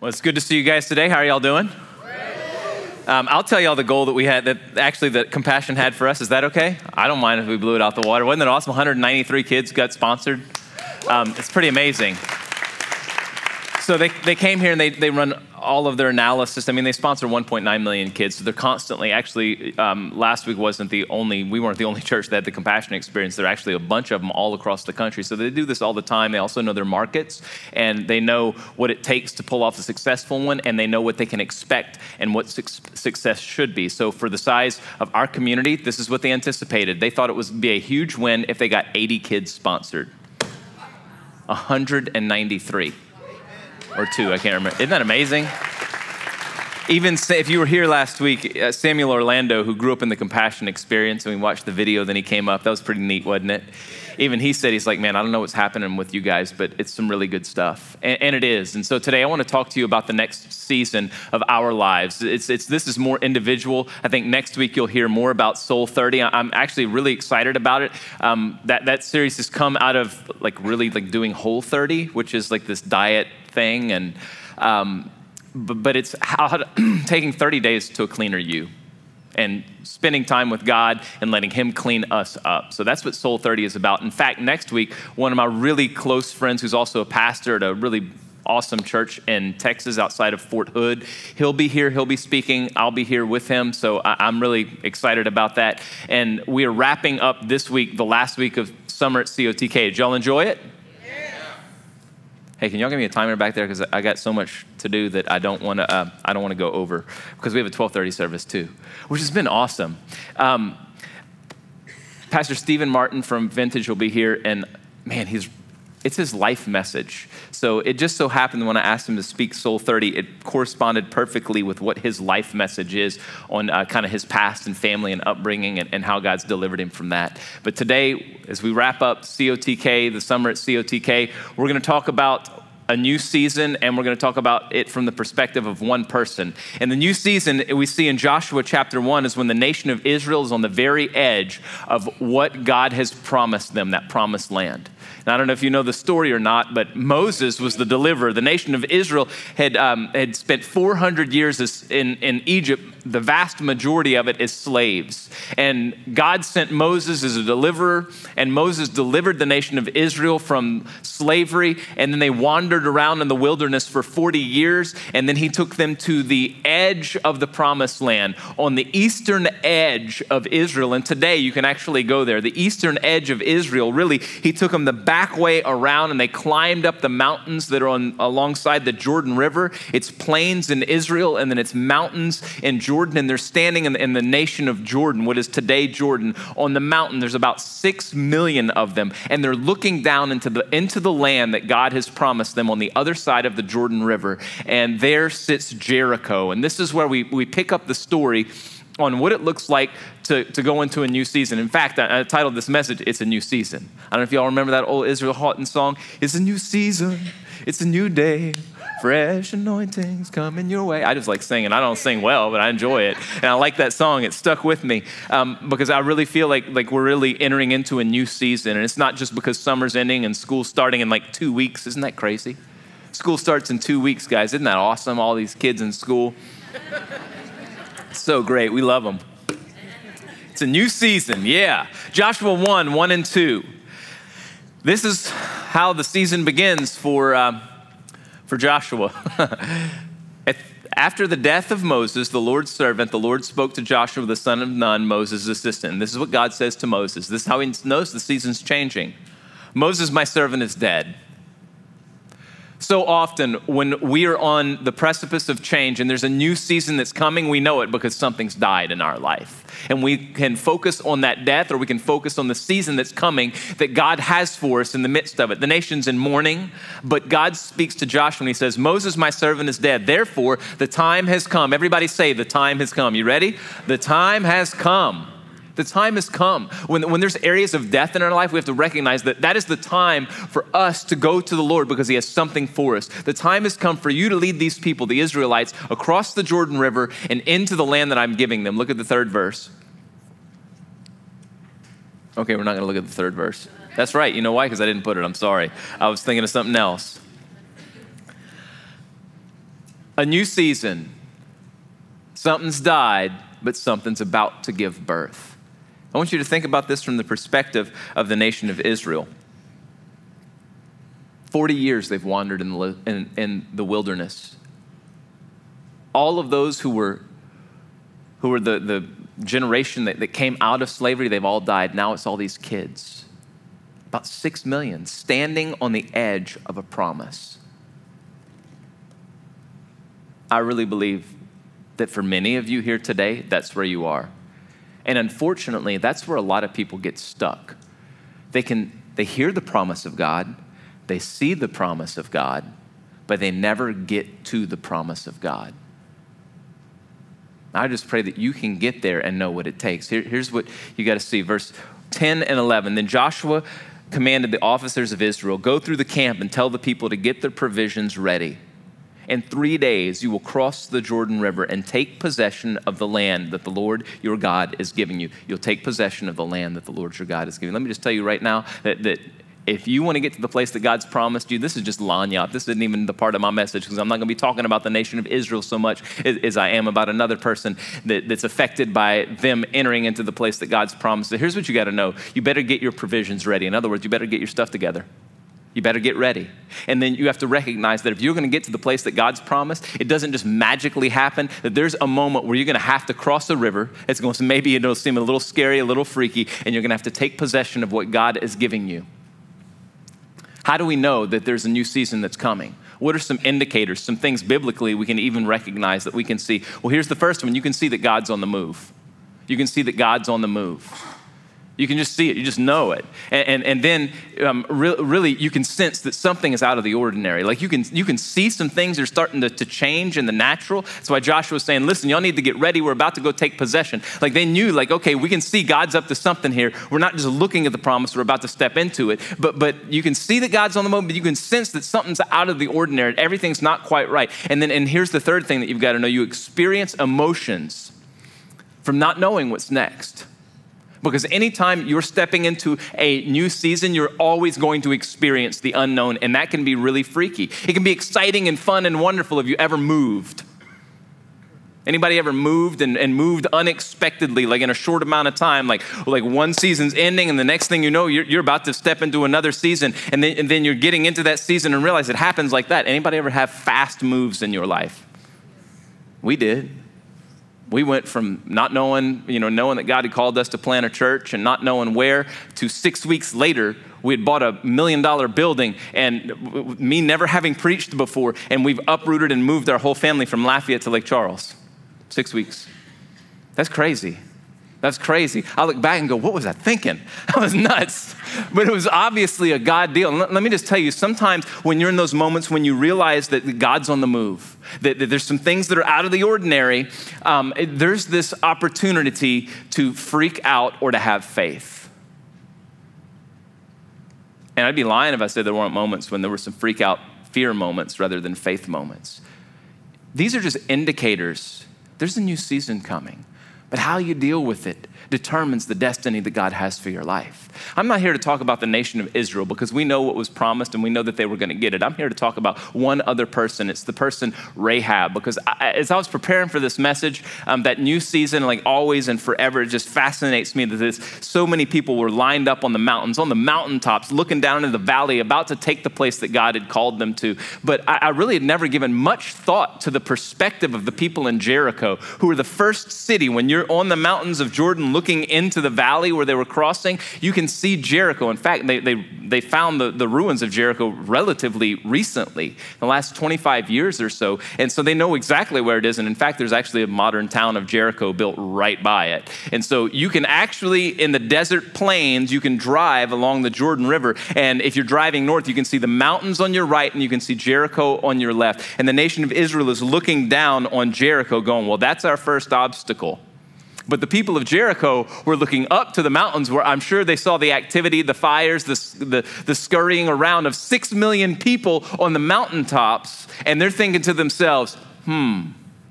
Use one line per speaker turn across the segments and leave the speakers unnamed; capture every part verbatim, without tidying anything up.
Well, it's good to see you guys today. How are y'all doing? Um, I'll tell y'all the goal that we had, that actually that Compassion had for us. Is that okay? I don't mind if we blew it out the water. Wasn't that awesome? one hundred ninety-three kids got sponsored. Um, it's pretty amazing. So they, they came here and they, they run all of their analysis. I mean, they sponsor one point nine million kids. So they're constantly, actually, um, last week wasn't the only, we weren't the only church that had the Compassion experience. There are actually a bunch of them all across the country. So they do this all the time. They also know their markets and they know what it takes to pull off a successful one, and they know what they can expect and what su- success should be. So for the size of our community, this is what they anticipated. They thought it would be a huge win if they got eighty kids sponsored. one hundred ninety-three. Or two, I can't remember. Isn't that amazing? Even if you were here last week, uh, Samuel Orlando, who grew up in the Compassion experience, and we watched the video, then he came up. That was pretty neat, wasn't it? Even he said, he's like, man, I don't know what's happening with you guys, but it's some really good stuff. And, and it is. And so today I want to talk to you about the next season of our lives. It's, it's, this is more individual. I think next week you'll hear more about Soul thirty. I'm actually really excited about it. Um, that, that series has come out of like really like doing Whole thirty, which is like this diet thing. And um, but, but it's how to, taking thirty days to a cleaner you, and spending time with God and letting him clean us up. So that's what Soul thirty is about. In fact, next week, one of my really close friends who's also a pastor at a really awesome church in Texas outside of Fort Hood, he'll be here, he'll be speaking, I'll be here with him. So I- I'm really excited about that. And we are wrapping up this week, the last week of summer at C O T K. Did y'all enjoy it? Hey, can y'all give me a timer back there? Because I got so much to do that I don't want to. Uh, I don't want to go over, because we have a twelve thirty service too, which has been awesome. Um, Pastor Stephen Martin from Vintage will be here, and man, he's it's his life message. So it just so happened when I asked him to speak Soul thirty, it corresponded perfectly with what his life message is on uh, kind of his past and family and upbringing, and, and how God's delivered him from that. But today, as we wrap up C O T K, the summer at C O T K, we're going to talk about a new season, and we're going to talk about it from the perspective of one person. And the new season we see in Joshua chapter one is when the nation of Israel is on the very edge of what God has promised them, that promised land. Now, I don't know if you know the story or not, but Moses was the deliverer. The nation of Israel had um, had spent four hundred years in, in Egypt, the vast majority of it as slaves. And God sent Moses as a deliverer, and Moses delivered the nation of Israel from slavery, and then they wandered around in the wilderness for forty years, and then he took them to the edge of the promised land, on the eastern edge of Israel. And today you can actually go there. The eastern edge of Israel, really, he took them the back way around, and they climbed up the mountains that are on alongside the Jordan River. It's plains in Israel, and then it's mountains in Jordan, and they're standing in, in the nation of Jordan, what is today Jordan. On the mountain, there's about six million of them, and they're looking down into the into the land that God has promised them on the other side of the Jordan River, and there sits Jericho. And this is where we, we pick up the story on what it looks like to, to go into a new season. In fact, I, I titled this message, It's a New Season. I don't know if y'all remember that old Israel Houghton song. It's a new season, it's a new day, fresh anointings coming your way. I just like singing. I don't sing well, but I enjoy it. And I like that song. It stuck with me um, because I really feel like, like we're really entering into a new season. And it's not just because summer's ending and school's starting in like two weeks. Isn't that crazy? School starts in two weeks, guys. Isn't that awesome? All these kids in school. So great. We love them. It's a new season. Yeah. Joshua one, one and two. This is how the season begins for, uh, for Joshua. After the death of Moses, the Lord's servant, the Lord spoke to Joshua, the son of Nun, Moses' assistant. And this is what God says to Moses. This is how he knows the season's changing. Moses, my servant, is dead. So often when we are on the precipice of change and there's a new season that's coming, we know it because something's died in our life. And we can focus on that death, or we can focus on the season that's coming that God has for us in the midst of it. The nation's in mourning, but God speaks to Joshua and he says, Moses, my servant, is dead. Therefore, the time has come. Everybody say, the time has come. You ready? The time has come. The time has come. When, when there's areas of death in our life, we have to recognize that that is the time for us to go to the Lord because he has something for us. The time has come for you to lead these people, the Israelites, across the Jordan River and into the land that I'm giving them. Look at the third verse. Okay, we're not going to look at the third verse. That's right. You know why? Because I didn't put it. I'm sorry. I was thinking of something else. A new season. Something's died, but something's about to give birth. I want you to think about this from the perspective of the nation of Israel. Forty years they've wandered in the, in, in the wilderness. All of those who were, who were the, the generation that, that came out of slavery, they've all died. Now it's all these kids. About six million standing on the edge of a promise. I really believe that for many of you here today, that's where you are. And unfortunately, that's where a lot of people get stuck. They can, they hear the promise of God, they see the promise of God, but they never get to the promise of God. I just pray that you can get there and know what it takes. Here, here's what you got to see, verse ten and eleven. Then Joshua commanded the officers of Israel, go through the camp and tell the people to get their provisions ready. In three days, you will cross the Jordan River and take possession of the land that the Lord your God is giving you. You'll take possession of the land that the Lord your God is giving you. Let me just tell you right now that, that if you want to get to the place that God's promised you, this is just lanyard. This isn't even the part of my message because I'm not going to be talking about the nation of Israel so much as, as I am about another person that, that's affected by them entering into the place that God's promised. So here's what you got to know. You better get your provisions ready. In other words, you better get your stuff together. You better get ready. And then you have to recognize that if you're going to get to the place that God's promised, it doesn't just magically happen, that there's a moment where you're going to have to cross the river. It's going to, maybe it'll seem a little scary, a little freaky, and you're going to have to take possession of what God is giving you. How do we know that there's a new season that's coming? What are some indicators, some things biblically we can even recognize that we can see? Well, here's the first one. You can see that God's on the move. You can see that God's on the move. You can just see it. You just know it. And, and, and then um, re- really you can sense that something is out of the ordinary. Like you can you can see some things are starting to, to change in the natural. That's why Joshua was saying, listen, y'all need to get ready. We're about to go take possession. Like they knew, like, okay, we can see God's up to something here. We're not just looking at the promise. We're about to step into it. But, but you can see that God's on the move, but you can sense that something's out of the ordinary. Everything's not quite right. And then and here's the third thing that you've got to know. You experience emotions from not knowing what's next. Because anytime you're stepping into a new season, you're always going to experience the unknown, and that can be really freaky. It can be exciting and fun and wonderful if you ever moved. Anybody ever moved and, and moved unexpectedly, like in a short amount of time, like, like one season's ending and the next thing you know, you're, you're about to step into another season, and then, and then you're getting into that season and realize it happens like that. Anybody ever have fast moves in your life? We did. We went from not knowing, you know, knowing that God had called us to plant a church and not knowing where to six weeks later, we had bought a million dollar building and me never having preached before. And we've uprooted and moved our whole family from Lafayette to Lake Charles. Six weeks. That's crazy. That's crazy. I look back and go, what was I thinking? That was nuts. But it was obviously a God deal. And let, let me just tell you, sometimes when you're in those moments when you realize that God's on the move, that, that there's some things that are out of the ordinary, um, it, there's this opportunity to freak out or to have faith. And I'd be lying if I said there weren't moments when there were some freak out fear moments rather than faith moments. These are just indicators. There's a new season coming. But how you deal with it determines the destiny that God has for your life. I'm not here to talk about the nation of Israel because we know what was promised and we know that they were going to get it. I'm here to talk about one other person. It's the person Rahab, because I, as I was preparing for this message, um, that new season, like always and forever, it just fascinates me that this, so many people were lined up on the mountains, on the mountaintops, looking down into the valley, about to take the place that God had called them to. But I, I really had never given much thought to the perspective of the people in Jericho, who were the first city. When you're on the mountains of Jordan looking into the valley where they were crossing, you can see Jericho. In fact, they they, they found the, the ruins of Jericho relatively recently, in the last twenty-five years or so. And so they know exactly where it is. And in fact, there's actually a modern town of Jericho built right by it. And so you can actually, in the desert plains, you can drive along the Jordan River. And if you're driving north, you can see the mountains on your right and you can see Jericho on your left. And the nation of Israel is looking down on Jericho going, well, that's our first obstacle. But the people of Jericho were looking up to the mountains where I'm sure they saw the activity, the fires, the, the, the scurrying around of six million people on the mountaintops. And they're thinking to themselves, hmm,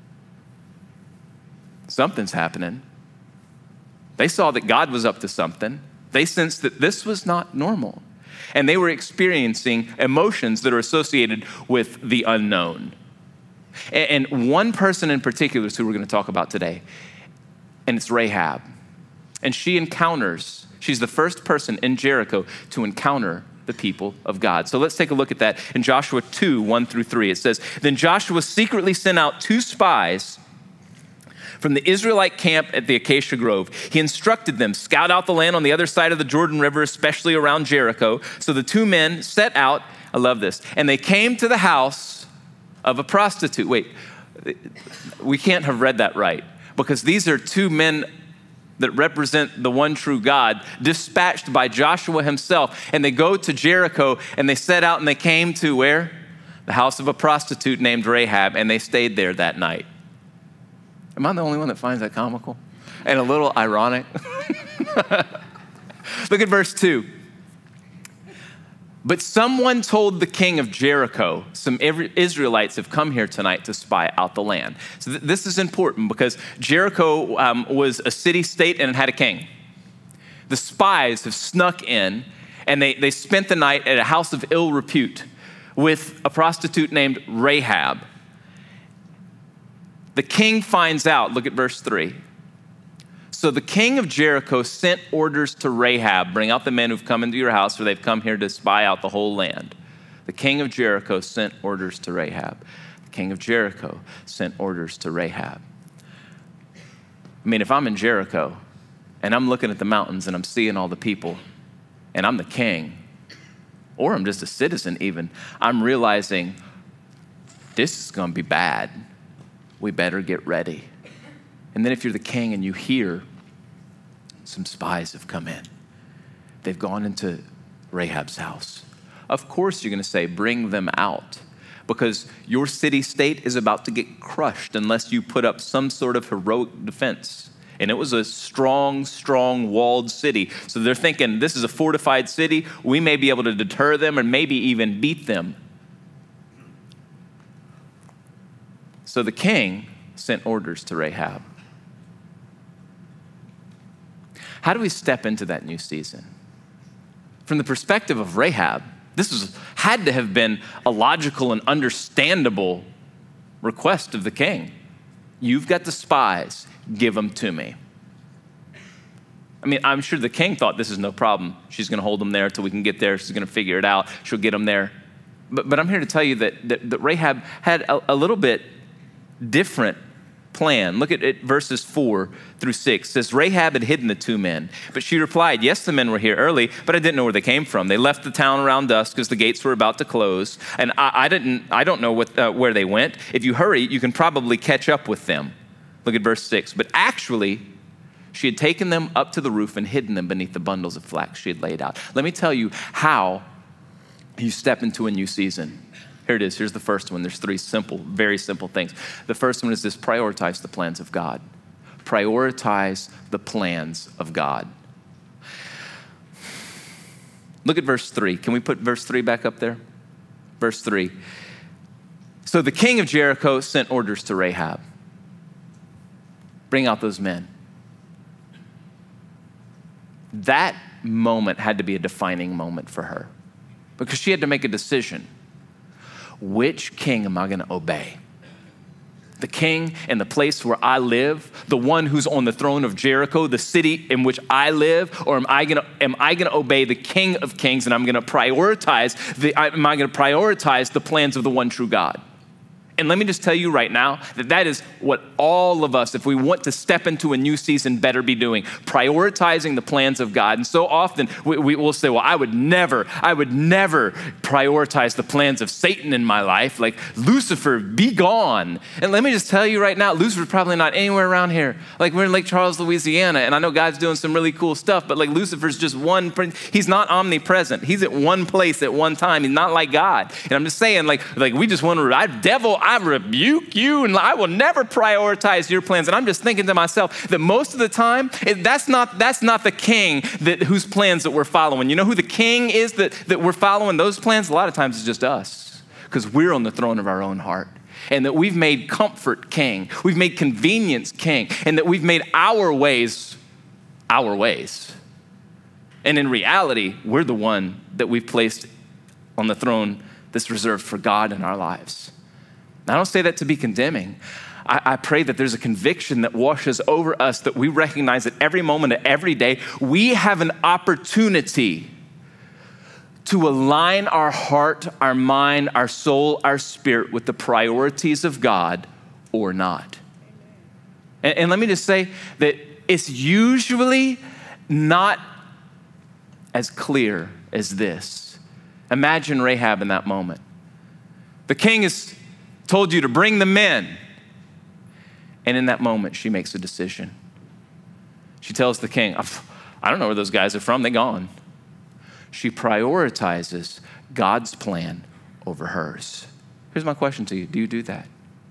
something's happening. They saw that God was up to something. They sensed that this was not normal. And they were experiencing emotions that are associated with the unknown. And, and one person in particular is who we're going to talk about today, and it's Rahab. And she encounters, she's the first person in Jericho to encounter the people of God. So let's take a look at that in Joshua two, one through three. It says, then Joshua secretly sent out two spies from the Israelite camp at the Acacia Grove. He instructed them, scout out the land on the other side of the Jordan River, especially around Jericho. So the two men set out, I love this, and they came to the house of a prostitute. Wait, we can't have read that right, because these are two men that represent the one true God, dispatched by Joshua himself. And they go to Jericho, and they set out, and they came to where? The house of a prostitute named Rahab, and they stayed there that night. Am I the only one that finds that comical and a little ironic? Look at verse two. But someone told the king of Jericho, some Israelites have come here tonight to spy out the land. So th- this is important because Jericho um, was a city-state and it had a king. The spies have snuck in, and they, they spent the night at a house of ill repute with a prostitute named Rahab. The king finds out, look at verse three. So the king of Jericho sent orders to Rahab, bring out the men who've come into your house, for they've come here to spy out the whole land. The king of Jericho sent orders to Rahab. The king of Jericho sent orders to Rahab. I mean, if I'm in Jericho and I'm looking at the mountains and I'm seeing all the people and I'm the king, or I'm just a citizen even, I'm realizing this is going to be bad. We better get ready. And then if you're the king and you hear some spies have come in, they've gone into Rahab's house, of course you're going to say, bring them out, because your city-state is about to get crushed unless you put up some sort of heroic defense. And it was a strong, strong walled city. So they're thinking, this is a fortified city. We may be able to deter them and maybe even beat them. So the king sent orders to Rahab. How do we step into that new season? From the perspective of Rahab, this was, had to have been a logical and understandable request of the king. You've got the spies, give them to me. I mean, I'm sure the king thought this is no problem. She's going to hold them there until we can get there. She's going to figure it out. She'll get them there. But, but I'm here to tell you that, that, that Rahab had a, a little bit different plan. Look at it, verses four through six. It says, Rahab had hidden the two men, but she replied, yes, the men were here early, but I didn't know where they came from. They left the town around dusk because the gates were about to close, and I, I didn't. I don't know what, uh, where they went. If you hurry, you can probably catch up with them. Look at verse six. But actually, she had taken them up to the roof and hidden them beneath the bundles of flax she had laid out. Let me tell you how you step into a new season. Here it is. Here's the first one. There's three simple, very simple things. The first one is this: prioritize the plans of God. Prioritize the plans of God. Look at verse three. Can we put verse three back up there? Verse three. So the king of Jericho sent orders to Rahab. Bring out those men. That moment had to be a defining moment for her, because she had to make a decision. Which king am I going to obey? The king in the place where I live, the one who's on the throne of Jericho, the city in which I live, or am I going to am I going to obey the King of Kings, and I'm going to prioritize the am I going to prioritize the plans of the one true God? And let me just tell you right now that that is what all of us, if we want to step into a new season, better be doing, prioritizing the plans of God. And so often we, we will say, well, I would never, I would never prioritize the plans of Satan in my life. Like, Lucifer, be gone. And let me just tell you right now, Lucifer's probably not anywhere around here. Like, we're in Lake Charles, Louisiana, and I know God's doing some really cool stuff, but like, Lucifer's just one, he's not omnipresent. He's at one place at one time. He's not like God. And I'm just saying, like, like we just want to, I, devil, I rebuke you, and I will never prioritize your plans. And I'm just thinking to myself that most of the time, it, that's not that's not the king that whose plans that we're following. You know who the king is that, that we're following those plans? A lot of times it's just us, because we're on the throne of our own heart. And that we've made comfort king. We've made convenience king. And that we've made our ways our ways. And in reality, we're the one that we've placed on the throne that's reserved for God in our lives. I don't say that to be condemning. I, I pray that there's a conviction that washes over us, that we recognize that every moment of every day, we have an opportunity to align our heart, our mind, our soul, our spirit with the priorities of God or not. And, and let me just say that it's usually not as clear as this. Imagine Rahab in that moment. The king has told you to bring the men. And in that moment, she makes a decision. She tells the king, I don't know where those guys are from. They're gone. She prioritizes God's plan over hers. Here's my question to you. Do you do that?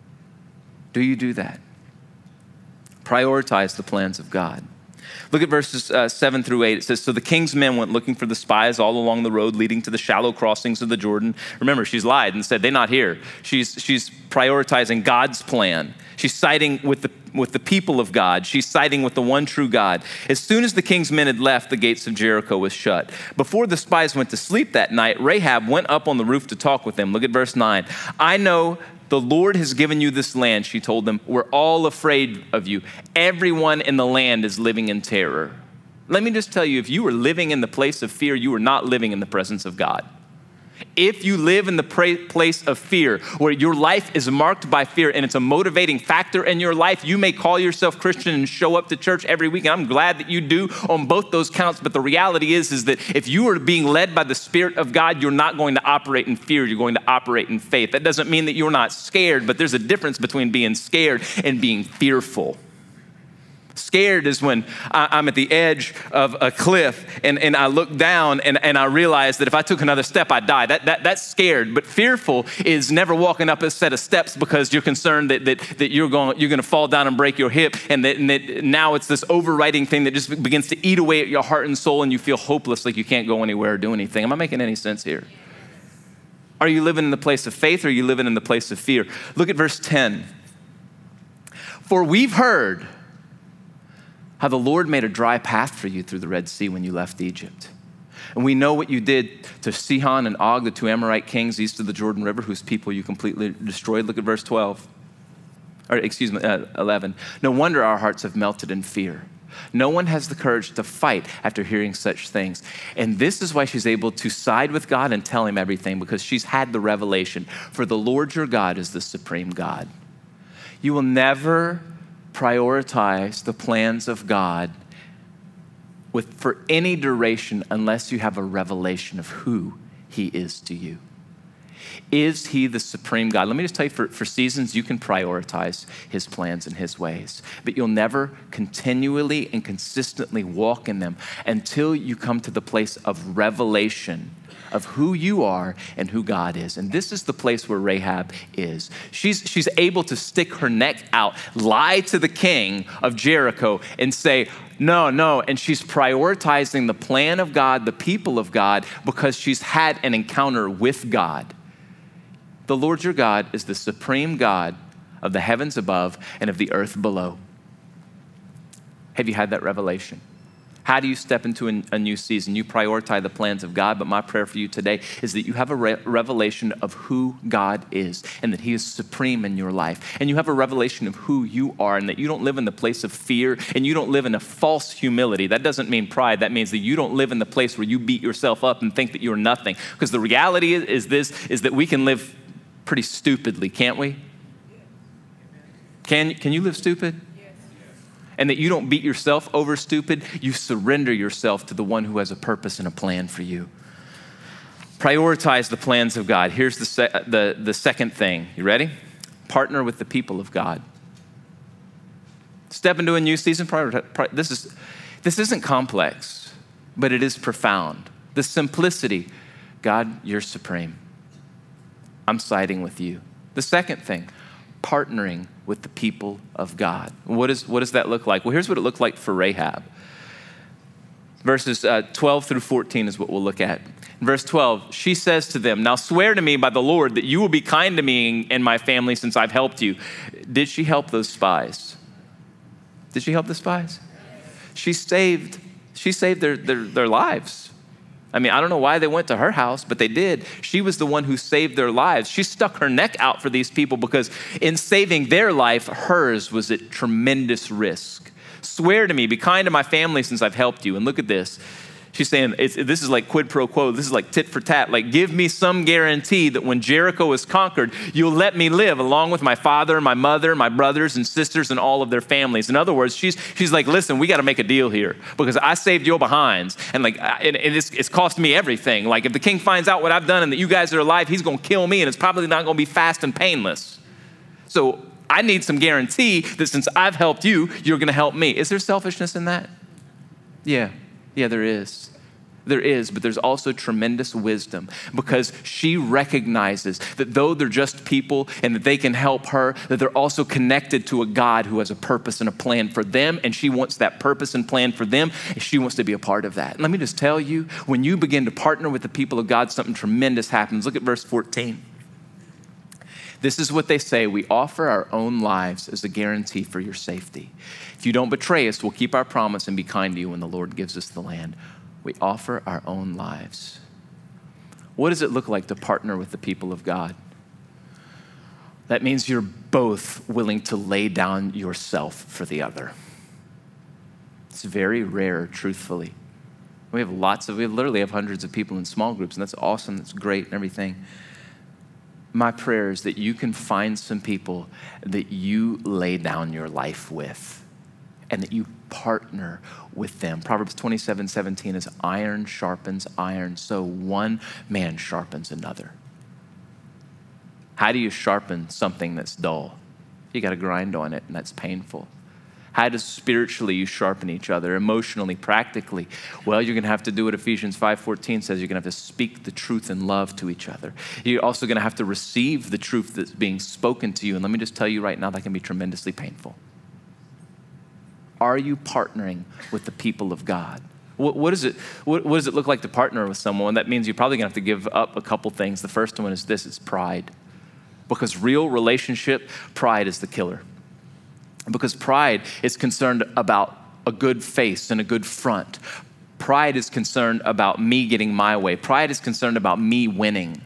Do you do that? Prioritize the plans of God. Look at verses uh, seven through eight. It says, so the king's men went looking for the spies all along the road leading to the shallow crossings of the Jordan. Remember, she's lied and said, they're not here. She's, she's prioritizing God's plan. She's siding with the, with the people of God. She's siding with the one true God. As soon as the king's men had left, the gates of Jericho was shut. Before the spies went to sleep that night, Rahab went up on the roof to talk with them. Look at verse nine. I know the Lord has given you this land, she told them. We're all afraid of you. Everyone in the land is living in terror. Let me just tell you, if you are living in the place of fear, you are not living in the presence of God. If you live in the pra- place of fear, where your life is marked by fear and it's a motivating factor in your life, you may call yourself Christian and show up to church every week, and I'm glad that you do on both those counts, but the reality is, is that if you are being led by the Spirit of God, you're not going to operate in fear, you're going to operate in faith. That doesn't mean that you're not scared, but there's a difference between being scared and being fearful. Scared is when I'm at the edge of a cliff and, and I look down and, and I realize that if I took another step, I'd die. That, that, that's scared. But fearful is never walking up a set of steps because you're concerned that, that, that you're going you're going to fall down and break your hip. And that, and that now it's this overriding thing that just begins to eat away at your heart and soul, and you feel hopeless, like you can't go anywhere or do anything. Am I making any sense here? Are you living in the place of faith, or are you living in the place of fear? Look at verse ten. For we've heard how the Lord made a dry path for you through the Red Sea when you left Egypt. And we know what you did to Sihon and Og, the two Amorite kings east of the Jordan River, whose people you completely destroyed. Look at verse twelve, or excuse me, uh, eleven. No wonder our hearts have melted in fear. No one has the courage to fight after hearing such things. And this is why she's able to side with God and tell him everything, because she's had the revelation. For the Lord your God is the supreme God. You will never prioritize the plans of God with for any duration unless you have a revelation of who he is to you. Is he the supreme God? Let me just tell you, for, for seasons, you can prioritize his plans and his ways, but you'll never continually and consistently walk in them until you come to the place of revelation of who you are and who God is. And this is the place where Rahab is. She's, she's able to stick her neck out, lie to the king of Jericho and say, no, no. And she's prioritizing the plan of God, the people of God, because she's had an encounter with God. The Lord your God is the supreme God of the heavens above and of the earth below. Have you had that revelation? How do you step into a new season? You prioritize the plans of God, but my prayer for you today is that you have a re- revelation of who God is and that he is supreme in your life. And you have a revelation of who you are and that you don't live in the place of fear and you don't live in a false humility. That doesn't mean pride. That means that you don't live in the place where you beat yourself up and think that you're nothing. Because the reality is, is this, is that we can live pretty stupidly, can't we? Can, can you live stupid? And that you don't beat yourself over stupid, you surrender yourself to the one who has a purpose and a plan for you. Prioritize the plans of God. Here's the, se- the, the second thing. You ready? Partner with the people of God. Step into a new season. Prioritize. This is, this isn't complex, but it is profound. The simplicity. God, you're supreme. I'm siding with you. The second thing, partnering with the people of God. What, is, what does that look like? Well, here's what it looked like for Rahab. Verses uh, twelve through fourteen is what we'll look at. In verse twelve, she says to them, now swear to me by the Lord that you will be kind to me and my family since I've helped you. Did she help those spies? Did she help the spies? She saved, she saved their, their, their lives. I mean, I don't know why they went to her house, but they did. She was the one who saved their lives. She stuck her neck out for these people because in saving their life, hers was at tremendous risk. Swear to me, be kind to my family since I've helped you. And look at this. She's saying, it's, this is like quid pro quo. This is like tit for tat. Like, give me some guarantee that when Jericho is conquered, you'll let me live along with my father, my mother, my brothers and sisters, and all of their families. In other words, she's she's like, listen, we got to make a deal here because I saved your behinds, and like, and, and it's, it's cost me everything. Like, if the king finds out what I've done and that you guys are alive, he's going to kill me, and it's probably not going to be fast and painless. So I need some guarantee that since I've helped you, you're going to help me. Is there selfishness in that? Yeah. Yeah, there is. There is, but there's also tremendous wisdom because she recognizes that though they're just people and that they can help her, that they're also connected to a God who has a purpose and a plan for them, and she wants that purpose and plan for them, and she wants to be a part of that. And let me just tell you, when you begin to partner with the people of God, something tremendous happens. Look at verse fourteen. This is what they say: we offer our own lives as a guarantee for your safety. If you don't betray us, we'll keep our promise and be kind to you when the Lord gives us the land. We offer our own lives. What does it look like to partner with the people of God? That means you're both willing to lay down yourself for the other. It's very rare, truthfully. We have lots of, we literally have hundreds of people in small groups, and that's awesome, that's great and everything. My prayer is that you can find some people that you lay down your life with and that you partner with them. Proverbs twenty-seven seventeen is iron sharpens iron, so one man sharpens another. How do you sharpen something that's dull? You got to grind on it, and that's painful. How does spiritually you sharpen each other, emotionally, practically? Well, you're going to have to do what Ephesians five fourteen says. You're going to have to speak the truth in love to each other. You're also going to have to receive the truth that's being spoken to you. And let me just tell you right now, that can be tremendously painful. Are you partnering with the people of God? What, what, is it, what, what does it look like to partner with someone? That means you're probably going to have to give up a couple things. The first one is this, it's pride. Because real relationship, pride is the killer. Because pride is concerned about a good face and a good front. Pride is concerned about me getting my way. Pride is concerned about me winning.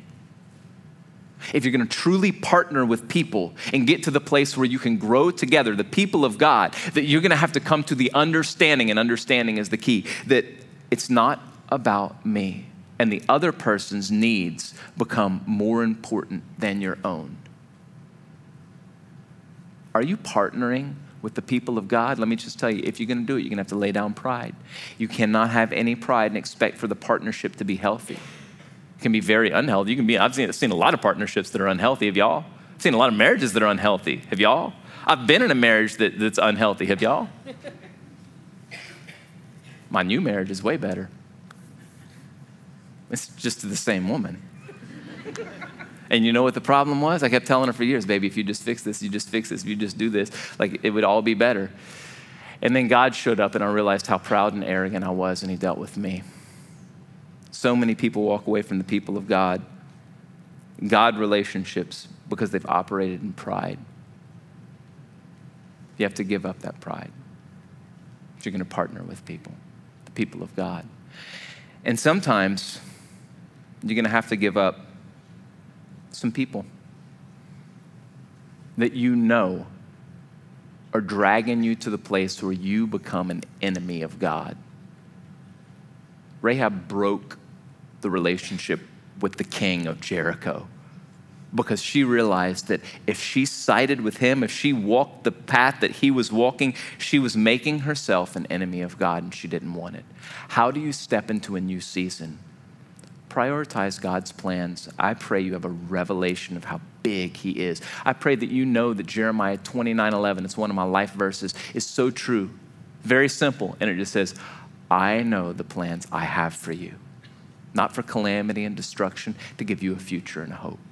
If you're going to truly partner with people and get to the place where you can grow together, the people of God, that you're going to have to come to the understanding, and understanding is the key, that it's not about me, and the other person's needs become more important than your own. Are you partnering with the people of God? Let me just tell you, if you're going to do it, you're going to have to lay down pride. You cannot have any pride and expect for the partnership to be healthy. It can be very unhealthy. You can be, I've seen, I've seen a lot of partnerships that are unhealthy. Have y'all? I've seen a lot of marriages that are unhealthy. Have y'all? I've been in a marriage that, that's unhealthy. Have y'all? My new marriage is way better. It's just to the same woman. And you know what the problem was? I kept telling her for years, baby, if you just fix this, you just fix this, if you just do this, like it would all be better. And then God showed up and I realized how proud and arrogant I was, and he dealt with me. So many people walk away from the people of God, God relationships, because they've operated in pride. You have to give up that pride if you're going to partner with people, the people of God. And sometimes you're going to have to give up some people that you know are dragging you to the place where you become an enemy of God. Rahab broke the relationship with the king of Jericho because she realized that if she sided with him, if she walked the path that he was walking, she was making herself an enemy of God, and she didn't want it. How do you step into a new season? Prioritize God's plans. I pray you have a revelation of how big he is. I pray that you know that Jeremiah twenty-nine eleven, it's one of my life verses, is so true. Very simple. And it just says, I know the plans I have for you, not for calamity and destruction, to give you a future and a hope.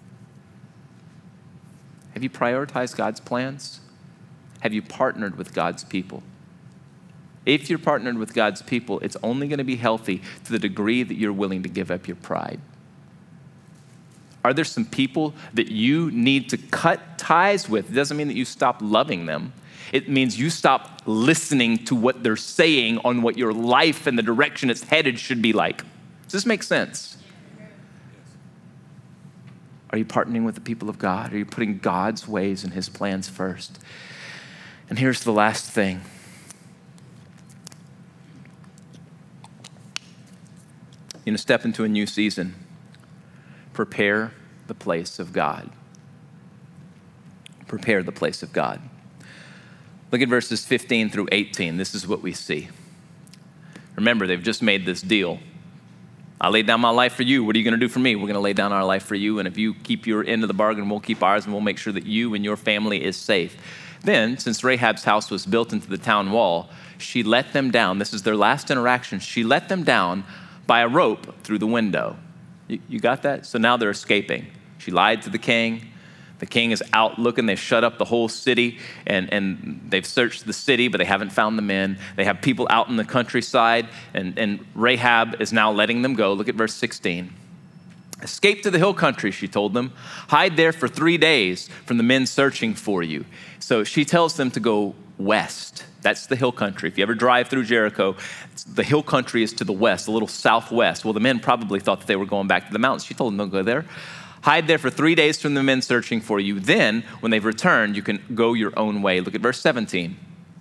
Have you prioritized God's plans? Have you partnered with God's people? If you're partnered with God's people, it's only going to be healthy to the degree that you're willing to give up your pride. Are there some people that you need to cut ties with? It doesn't mean that you stop loving them. It means you stop listening to what they're saying on what your life and the direction it's headed should be like. It's Does this make sense? Are you partnering with the people of God? Are you putting God's ways and his plans first? And here's the last thing. You're going to step into a new season. Prepare the place of God. Prepare the place of God. Look at verses fifteen through eighteen. This is what we see. Remember, they've just made this deal. I laid down my life for you. What are you going to do for me? We're going to lay down our life for you. And if you keep your end of the bargain, we'll keep ours, and we'll make sure that you and your family is safe. Then, since Rahab's house was built into the town wall, she let them down. This is their last interaction. She let them down by a rope through the window. You, you got that? So now they're escaping. She lied to the king. The king is out looking. They've shut up the whole city, and, and they've searched the city, but they haven't found the men. They have people out in the countryside, and, and Rahab is now letting them go. Look at verse sixteen. Escape to the hill country, she told them. Hide there for three days from the men searching for you. So she tells them to go west. That's the hill country. If you ever drive through Jericho, the hill country is to the west, a little southwest. Well, the men probably thought that they were going back to the mountains. She told them, don't go there. Hide there for three days from the men searching for you. Then, when they've returned, you can go your own way. Look at verse seventeen.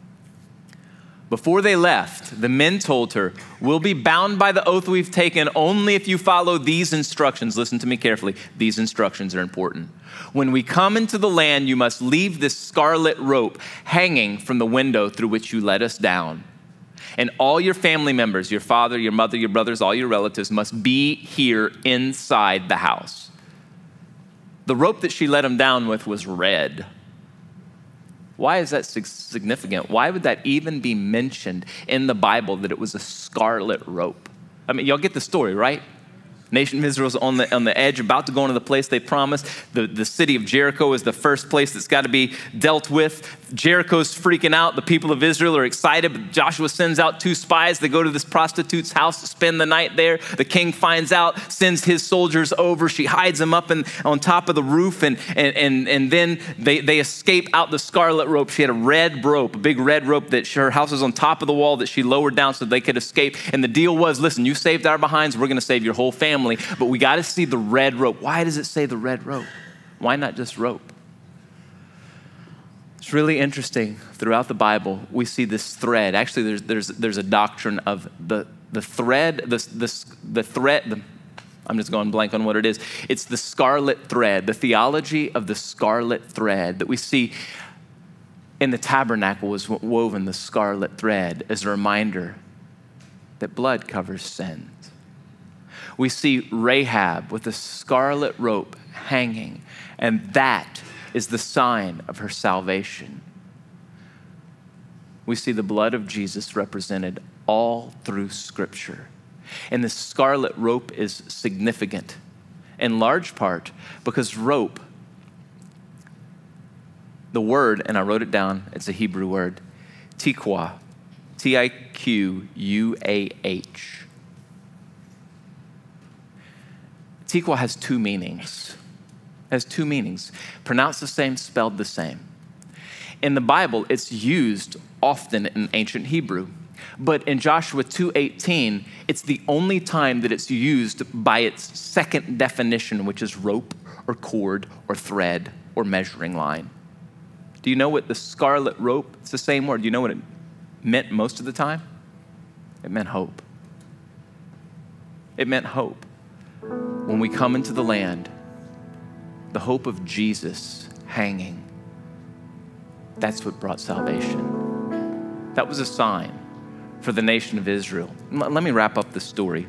Before they left, the men told her, we'll be bound by the oath we've taken only if you follow these instructions. Listen to me carefully. These instructions are important. When we come into the land, you must leave this scarlet rope hanging from the window through which you let us down. And all your family members, your father, your mother, your brothers, all your relatives must be here inside the house. The rope that she let them down with was red. Why is that significant? Why would that even be mentioned in the Bible that it was a scarlet rope? I mean, y'all get the story, right? Nation of Israel's on the on the edge, about to go into the place they promised. The, the city of Jericho is the first place that's got to be dealt with. Jericho's freaking out. The people of Israel are excited, but Joshua sends out two spies. They go to this prostitute's house to spend the night there. The king finds out, sends his soldiers over. She hides them up in, on top of the roof, and, and, and, and then they, they escape out the scarlet rope. She had a red rope, a big red rope that she, her house was on top of the wall that she lowered down so they could escape. And the deal was, listen, you saved our behinds, we're going to save your whole family. But we got to see the red rope. Why does it say the red rope? Why not just rope? It's really interesting. Throughout the Bible, we see this thread. Actually, there's there's there's a doctrine of the the thread, the the, the thread. The, I'm just going blank on what it is. It's the scarlet thread, the theology of the scarlet thread that we see in the tabernacle was woven, the scarlet thread, as a reminder that blood covers sins. We see Rahab with a scarlet rope hanging, and that is the sign of her salvation. We see the blood of Jesus represented all through Scripture. And the scarlet rope is significant in large part because rope, the word, and I wrote it down, it's a Hebrew word, tiqua, T I Q U A H. Tiqua has two meanings. It has two meanings. Pronounced the same, spelled the same. In the Bible, it's used often in ancient Hebrew. But in Joshua two eighteen, it's the only time that it's used by its second definition, which is rope or cord or thread or measuring line. Do you know what the scarlet rope, it's the same word. Do you know what it meant most of the time? It meant hope. It meant hope. When we come into the land, the hope of Jesus hanging, that's what brought salvation. That was a sign for the nation of Israel. Let me wrap up the story.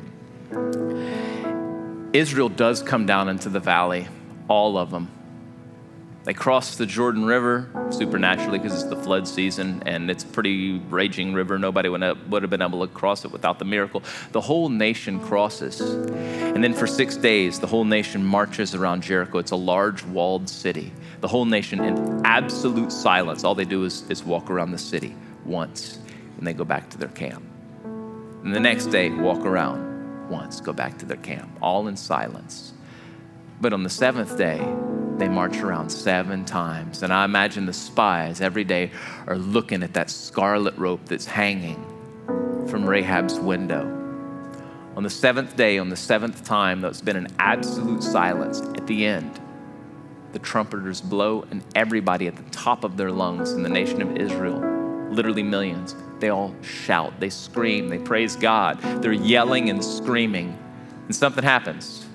Israel does come down into the valley, all of them. They cross the Jordan River supernaturally because it's the flood season and it's a pretty raging river. Nobody would have, would have been able to cross it without the miracle. The whole nation crosses. And then for six days, the whole nation marches around Jericho. It's a large walled city. The whole nation in absolute silence. All they do is, is walk around the city once and they go back to their camp. And the next day, walk around once, go back to their camp, all in silence. But on the seventh day, they march around seven times. And I imagine the spies every day are looking at that scarlet rope that's hanging from Rahab's window, On the seventh day, on the seventh time, there's been an absolute silence. At the end, the trumpeters blow, and everybody at the top of their lungs in the nation of Israel, literally millions, they all shout, they scream, they praise God. They're yelling and screaming, and something happens.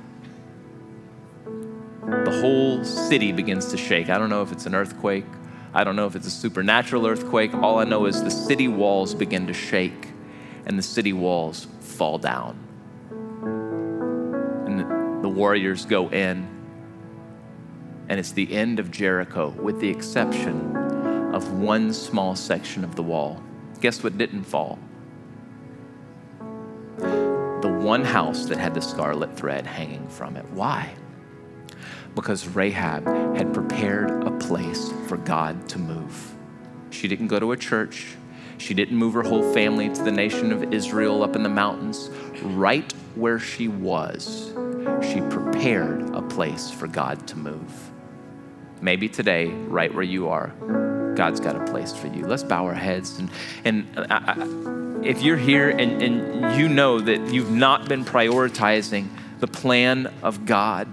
The whole city begins to shake. I don't know if it's an earthquake. I don't know if it's a supernatural earthquake. All I know is the city walls begin to shake, and the city walls fall down. And the, the warriors go in, and it's the end of Jericho, with the exception of one small section of the wall. Guess what didn't fall? The one house that had the scarlet thread hanging from it. Why? Because Rahab had prepared a place for God to move. She didn't go to a church. She didn't move her whole family to the nation of Israel up in the mountains. Right where she was, she prepared a place for God to move. Maybe today, right where you are, God's got a place for you. Let's bow our heads. And, and I, I, if you're here and, and you know that you've not been prioritizing the plan of God,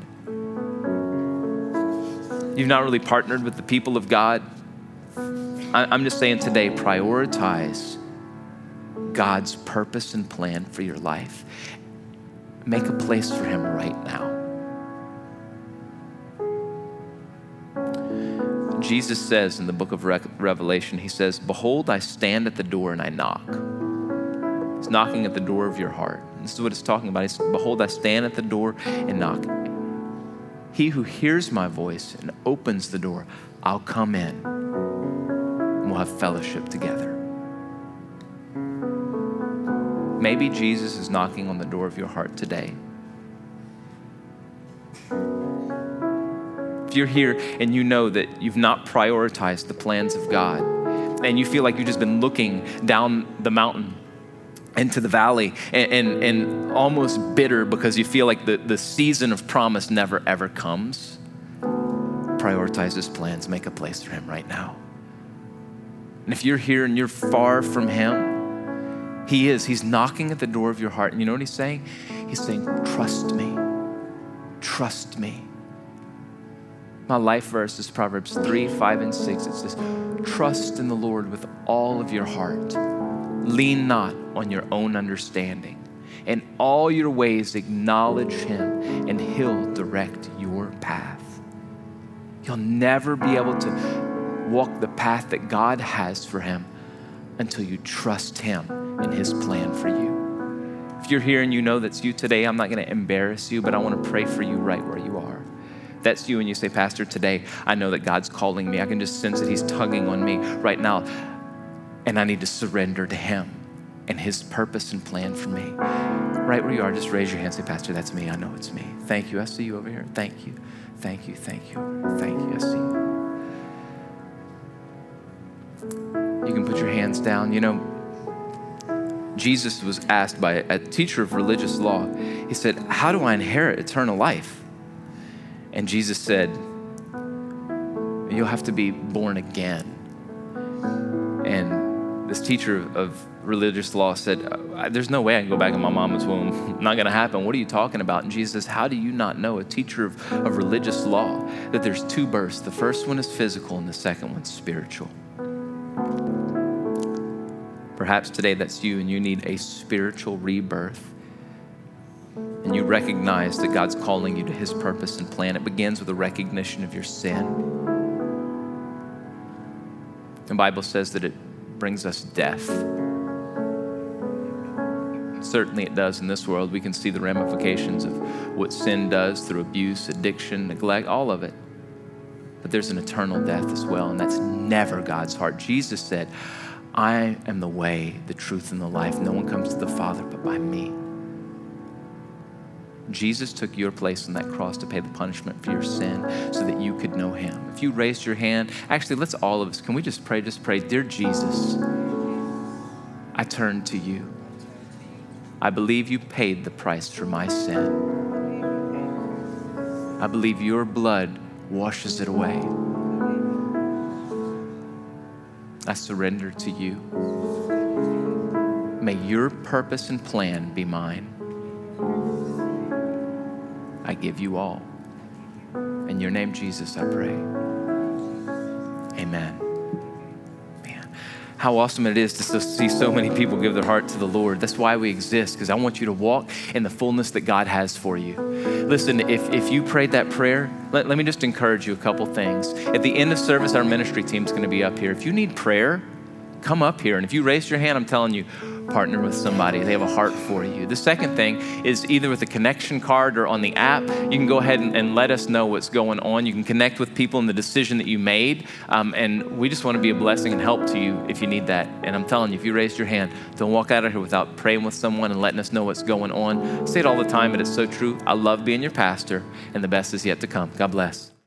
you've not really partnered with the people of God, I, I'm just saying today, prioritize God's purpose and plan for your life. Make a place for him right now. Jesus says in the book of Re- Revelation, he says, behold, I stand at the door and I knock. He's knocking at the door of your heart. And this is what it's talking about. He says, behold, I stand at the door and knock. He who hears my voice and opens the door, I'll come in and we'll have fellowship together. Maybe Jesus is knocking on the door of your heart today. If you're here and you know that you've not prioritized the plans of God, and you feel like you've just been looking down the mountain into the valley and, and, and almost bitter because you feel like the, the season of promise never ever comes, prioritize his plans, make a place for him right now. And if you're here and you're far from him, he is, he's knocking at the door of your heart. And you know what he's saying? He's saying, trust me, trust me. My life verse is Proverbs three, five, and six. It says, trust in the Lord with all of your heart. Lean not on your own understanding. In all your ways acknowledge him, and he'll direct your path. You'll never be able to walk the path that God has for him until you trust him and his plan for you. If you're here and you know that's you today, I'm not going to embarrass you, but I want to pray for you right where you are. That's you and you say, Pastor, today I know that God's calling me. I can just sense that he's tugging on me right now, and I need to surrender to him and his purpose and plan for me. Right where you are, just raise your hand and say, Pastor, that's me. I know it's me. Thank you. I see you over here. Thank you. Thank you. Thank you. Thank you. I see you. You can put your hands down. You know, Jesus was asked by a teacher of religious law. He said, how do I inherit eternal life? And Jesus said, you'll have to be born again. And this teacher of religious law said, there's no way I can go back in my mama's womb. Not going to happen. What are you talking about? And Jesus says, how do you not know, a teacher of, of religious law, that there's two births? The first one is physical and the second one's spiritual. Perhaps today that's you and you need a spiritual rebirth. And you recognize that God's calling you to his purpose and plan. It begins with a recognition of your sin. The Bible says that it brings us death. Certainly it does in this world. We can see the ramifications of what sin does through abuse, addiction, neglect, all of it. But there's an eternal death as well, and that's never God's heart. Jesus said, I am the way, the truth, and the life. No one comes to the Father but by me. Jesus took your place on that cross to pay the punishment for your sin so that you could know him. If you raised your hand, actually, let's all of us, can we just pray, just pray, dear Jesus, I turn to you. I believe you paid the price for my sin. I believe your blood washes it away. I surrender to you. May your purpose and plan be mine. I give you all. In your name, Jesus, I pray. Amen. Man, how awesome it is to see so many people give their heart to the Lord. That's why we exist, because I want you to walk in the fullness that God has for you. Listen, if, if you prayed that prayer, let, let me just encourage you a couple things. At the end of service, our ministry team's going to be up here. If you need prayer, come up here. And if you raise your hand, I'm telling you, partner with somebody. They have a heart for you. The second thing is either with a connection card or on the app, you can go ahead and, and let us know what's going on. You can connect with people in the decision that you made. Um, and we just want to be a blessing and help to you if you need that. And I'm telling you, if you raised your hand, don't walk out of here without praying with someone and letting us know what's going on. I say it all the time, but it's so true. I love being your pastor, and the best is yet to come. God bless.